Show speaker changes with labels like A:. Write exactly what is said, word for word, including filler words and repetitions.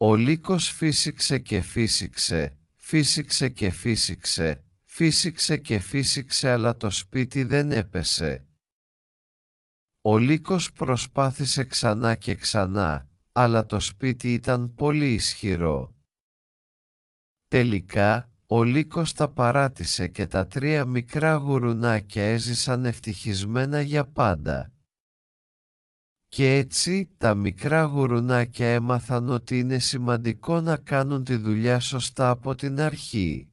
A: Ο λύκος φύσηξε και φύσηξε, φύσηξε και φύσηξε, φύσηξε και φύσηξε, αλλά το σπίτι δεν έπεσε. Ο λύκος προσπάθησε ξανά και ξανά, αλλά το σπίτι ήταν πολύ ισχυρό. Τελικά, ο λύκος τα παράτησε και τα τρία μικρά γουρουνάκια έζησαν ευτυχισμένα για πάντα. Και έτσι τα μικρά γουρουνάκια έμαθαν ότι είναι σημαντικό να κάνουν τη δουλειά σωστά από την αρχή.